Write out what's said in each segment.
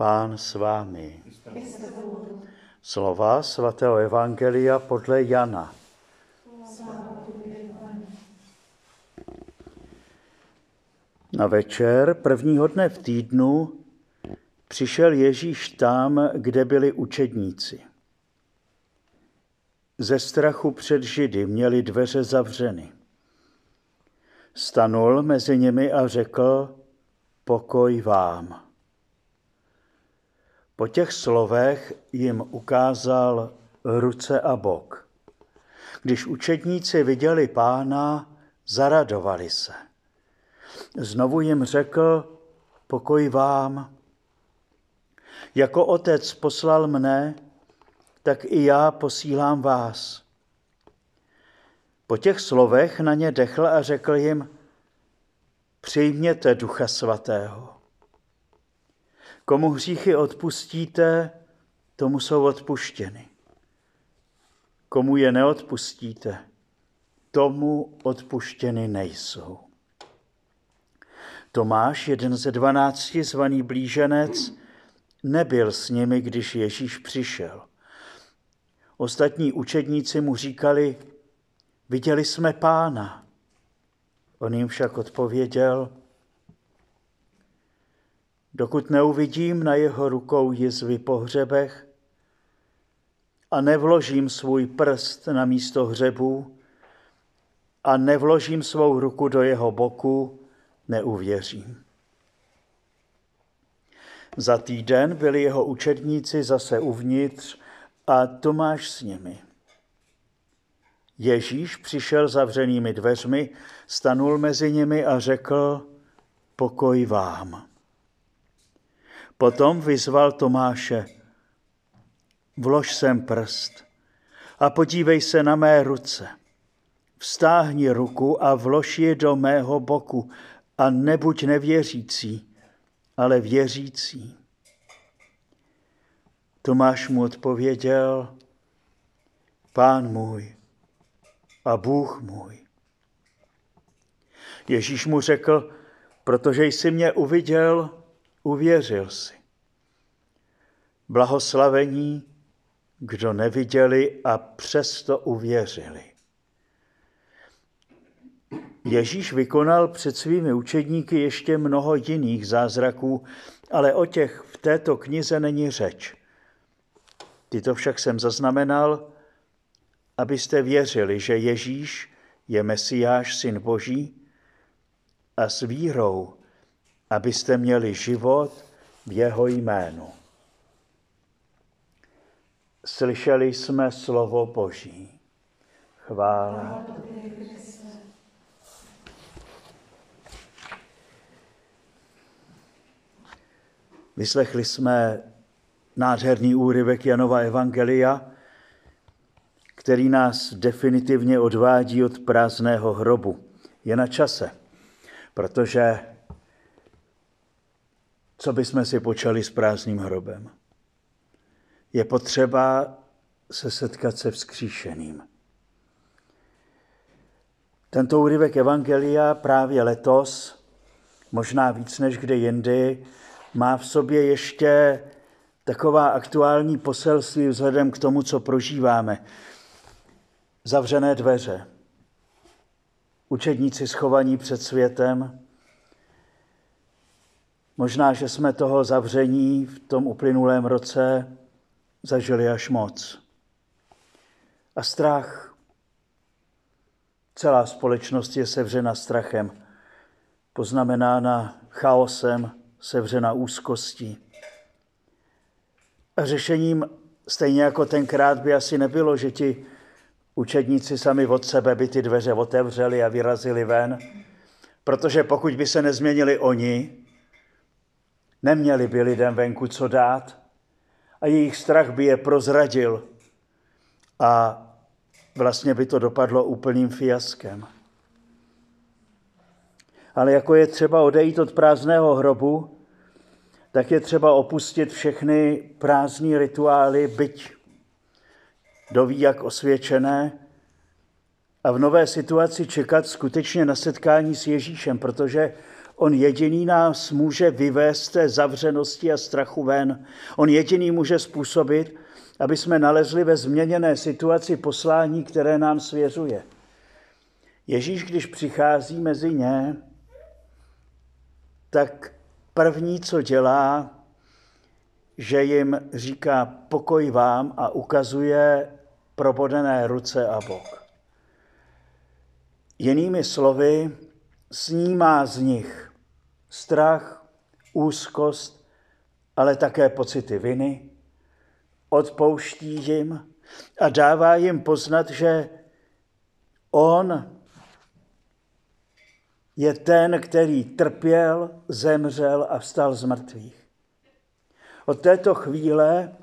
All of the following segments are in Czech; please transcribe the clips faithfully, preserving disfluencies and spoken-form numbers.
Pán s vámi. Slova svatého evangelia podle Jana. Na večer prvního dne v týdnu přišel Ježíš tam, kde byli učedníci. Ze strachu před Židy měli dveře zavřeny. Stanul mezi nimi a řekl: pokoj vám. Po těch slovech jim ukázal ruce a bok. Když učedníci viděli Pána, zaradovali se. Znovu jim řekl: pokoj vám. Jako Otec poslal mne, tak i já posílám vás. Po těch slovech na ně dechl a řekl jim: přijměte Ducha Svatého. Komu hříchy odpustíte, tomu jsou odpuštěny. Komu je neodpustíte, tomu odpuštěny nejsou. Tomáš, jeden ze dvanácti, zvaný blíženec, nebyl s nimi, když Ježíš přišel. Ostatní učedníci mu říkali: viděli jsme Pána. On jim však odpověděl: dokud neuvidím na jeho rukou jizvy po hřebech a nevložím svůj prst na místo hřebů a nevložím svou ruku do jeho boku, neuvěřím. Za týden byli jeho učedníci zase uvnitř a Tomáš s nimi. Ježíš přišel zavřenými dveřmi, stanul mezi nimi a řekl: pokoj vám. Potom vyzval Tomáše: vlož sem prst a podívej se na mé ruce. Vztáhni ruku a vlož ji do mého boku a nebuď nevěřící, ale věřící. Tomáš mu odpověděl: Pán můj a Bůh můj. Ježíš mu řekl: protože jsi mě uviděl, uvěřil jsi. Blahoslavení, kdo neviděli a přesto uvěřili. Ježíš vykonal před svými učedníky ještě mnoho jiných zázraků, ale o těch v této knize není řeč. Tyto však jsem zaznamenal, abyste věřili, že Ježíš je Mesiáš, Syn Boží, a s vírou, abyste měli život v jeho jménu. Slyšeli jsme slovo Boží. Chvála. Vyslechli jsme nádherný úryvek Janova evangelia, který nás definitivně odvádí od prázdného hrobu. Je na čase, protože co bychom si počali s prázdným hrobem? Je potřeba se setkat se vzkříšeným. Tento úryvek evangelia právě letos, možná víc než kde jindy, má v sobě ještě taková aktuální poselství vzhledem k tomu, co prožíváme. Zavřené dveře, učedníci schovaní před světem. Možná, že jsme toho zavření v tom uplynulém roce zažili až moc. A strach. Celá společnost je sevřena strachem, poznamenána chaosem, sevřena úzkostí. A řešením stejně jako tenkrát by asi nebylo, že ti učedníci sami od sebe by ty dveře otevřeli a vyrazili ven, protože pokud by se nezměnili oni, neměli by lidem venku co dát a jejich strach by je prozradil a vlastně by to dopadlo úplným fiaskem. Ale jako je třeba odejít od prázdného hrobu, tak je třeba opustit všechny prázdné rituály, byť doví jak osvědčené, a v nové situaci čekat skutečně na setkání s Ježíšem, protože On jediný nás může vyvést z té zavřenosti a strachu ven. On jediný může způsobit, aby jsme nalezli ve změněné situaci poslání, které nám svěřuje. Ježíš, když přichází mezi ně, tak první, co dělá, že jim říká pokoj vám a ukazuje probodené ruce a bok. Jinými slovy, snímá z nich strach, úzkost, ale také pocity viny, odpouští jim a dává jim poznat, že on je ten, který trpěl, zemřel a vstal z mrtvých. Od této chvíle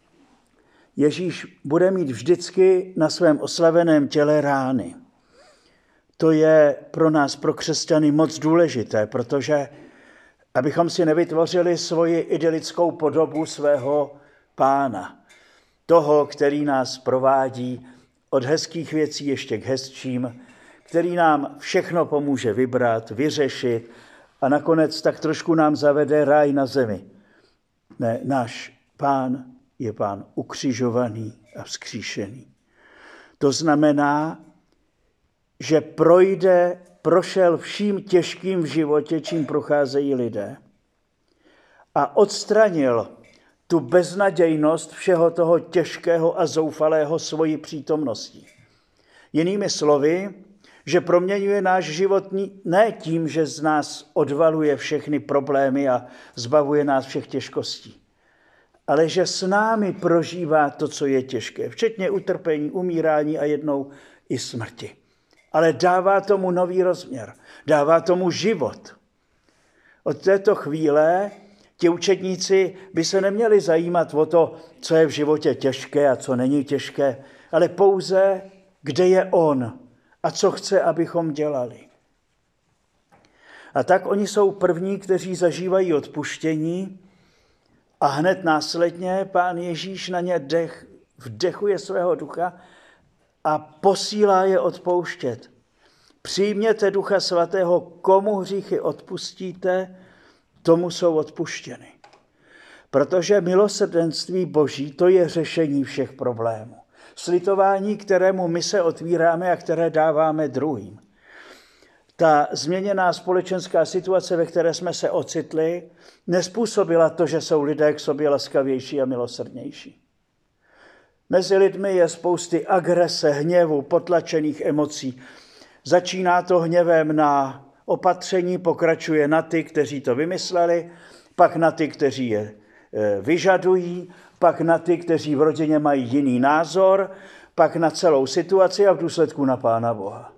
Ježíš bude mít vždycky na svém oslaveném těle rány. To je pro nás, pro křesťany, moc důležité, protože abychom si nevytvořili svoji idylickou podobu svého Pána, toho, který nás provádí od hezkých věcí ještě k hezčím, který nám všechno pomůže vybrat, vyřešit a nakonec tak trošku nám zavede ráj na zemi. Ne, náš Pán je Pán ukřižovaný a vzkříšený. To znamená, že projde, prošel vším těžkým v životě, čím procházejí lidé a odstranil tu beznadějnost všeho toho těžkého a zoufalého svojí přítomností. Jinými slovy, že proměňuje náš život ne tím, že z nás odvaluje všechny problémy a zbavuje nás všech těžkostí, ale že s námi prožívá to, co je těžké, včetně utrpení, umírání a jednou i smrti. Ale dává tomu nový rozměr, dává tomu život. Od této chvíle ti učedníci by se neměli zajímat o to, co je v životě těžké a co není těžké, ale pouze, kde je on a co chce, abychom dělali. A tak oni jsou první, kteří zažívají odpuštění a hned následně Pán Ježíš na ně dech, vdechuje svého ducha a posílá je odpouštět. Přijměte Ducha Svatého, komu hříchy odpustíte, tomu jsou odpuštěny. Protože milosrdenství Boží, to je řešení všech problémů. Slitování, kterému my se otvíráme a které dáváme druhým. Ta změněná společenská situace, ve které jsme se ocitli, nezpůsobila to, že jsou lidé k sobě laskavější a milosrdnější. Mezi lidmi je spousty agrese, hněvu, potlačených emocí. Začíná to hněvem na opatření, pokračuje na ty, kteří to vymysleli, pak na ty, kteří je vyžadují, pak na ty, kteří v rodině mají jiný názor, pak na celou situaci a v důsledku na Pána Boha.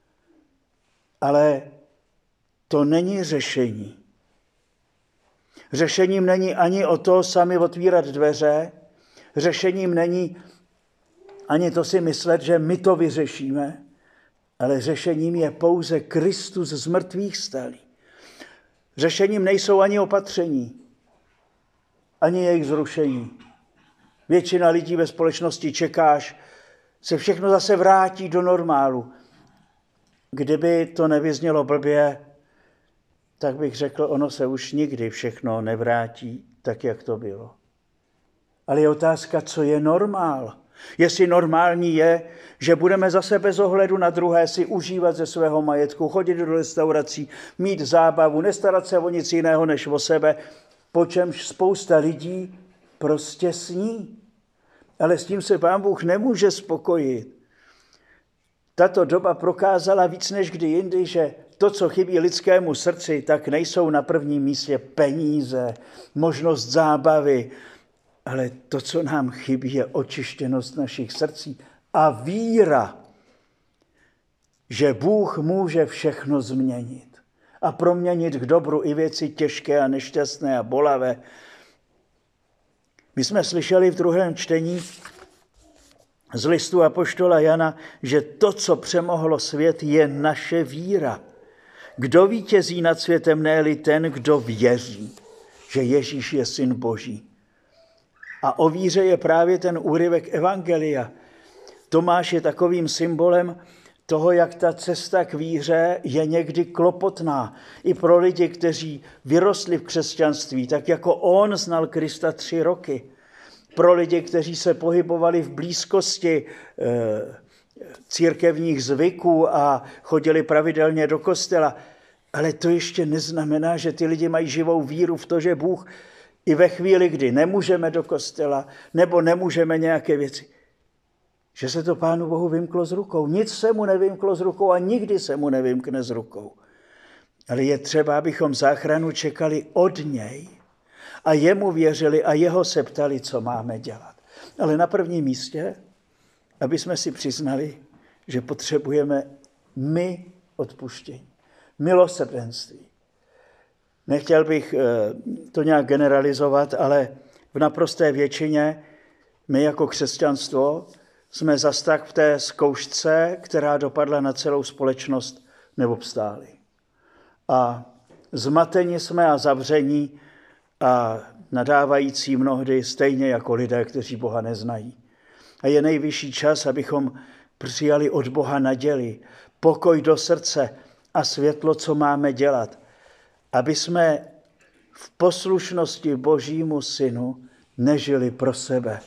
Ale to není řešení. Řešením není ani o to sami otvírat dveře, řešením není ani to si myslet, že my to vyřešíme, ale řešením je pouze Kristus z mrtvých vstalý. Řešením nejsou ani opatření, ani jejich zrušení. Většina lidí ve společnosti čekáš, se všechno zase vrátí do normálu. Kdyby to nevyznělo blbě, tak bych řekl, ono se už nikdy všechno nevrátí tak, jak to bylo. Ale je otázka, co je normál. Jestli normální je, že budeme zase bez ohledu na druhé si užívat ze svého majetku, chodit do restaurací, mít zábavu, nestarat se o nic jiného než o sebe, po čemž spousta lidí prostě sní. Ale s tím se Pán Bůh nemůže spokojit. Tato doba prokázala víc než kdy jindy, že to, co chybí lidskému srdci, tak nejsou na prvním místě peníze, možnost zábavy, ale to, co nám chybí, je očištěnost našich srdcí a víra, že Bůh může všechno změnit a proměnit k dobru i věci těžké a nešťastné a bolavé. My jsme slyšeli v druhém čtení z listu apoštola Jana, že to, co přemohlo svět, je naše víra. Kdo vítězí nad světem, ne-li ten, kdo věří, že Ježíš je Syn Boží. A o víře je právě ten úryvek evangelia. Tomáš je takovým symbolem toho, jak ta cesta k víře je někdy klopotná. I pro lidi, kteří vyrostli v křesťanství, tak jako on znal Krista tři roky. Pro lidi, kteří se pohybovali v blízkosti e, církevních zvyků a chodili pravidelně do kostela. Ale to ještě neznamená, že ty lidi mají živou víru v to, že Bůh i ve chvíli, kdy nemůžeme do kostela nebo nemůžeme nějaké věci, že se to Pánu Bohu vymklo z rukou. Nic se mu nevymklo z rukou a nikdy se mu nevymkne z rukou. Ale je třeba, abychom záchranu čekali od něj a jemu věřili a jeho se ptali, co máme dělat. Ale na prvním místě, aby jsme si přiznali, že potřebujeme my odpuštění, milosrdenství. Nechtěl bych to nějak generalizovat, ale v naprosté většině my jako křesťanstvo jsme zas tak v té zkoušce, která dopadla na celou společnost, neobstáli. A zmateni jsme a zavření a nadávající mnohdy stejně jako lidé, kteří Boha neznají. A je nejvyšší čas, abychom přijali od Boha naděli, pokoj do srdce a světlo, co máme dělat. Aby jsme v poslušnosti Božímu Synu nežili pro sebe.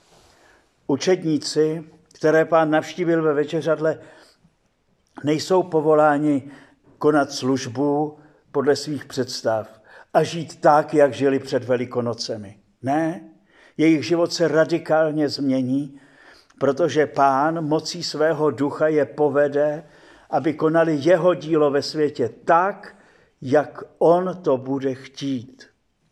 Učedníci, které Pán navštívil ve večeřadle, nejsou povoláni konat službu podle svých představ a žít tak, jak žili před Velikonocemi. Ne, jejich život se radikálně změní, protože Pán mocí svého ducha je povede, aby konali jeho dílo ve světě tak, jak on to bude chtít.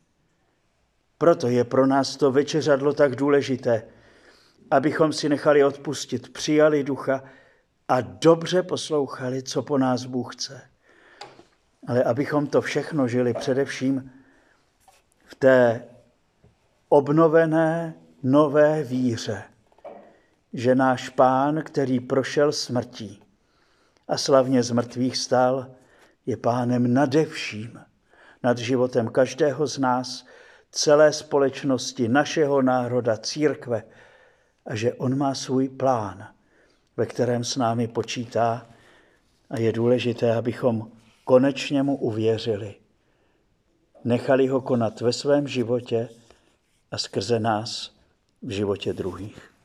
Proto je pro nás to večeřadlo tak důležité, abychom si nechali odpustit, přijali ducha a dobře poslouchali, co po nás Bůh chce. Ale abychom to všechno žili především v té obnovené nové víře, že náš Pán, který prošel smrtí a slavně z mrtvých stal, je Pánem nade vším, nad životem každého z nás, celé společnosti, našeho národa, církve, a že on má svůj plán, ve kterém s námi počítá a je důležité, abychom konečně mu uvěřili. Nechali ho konat ve svém životě a skrze nás v životě druhých.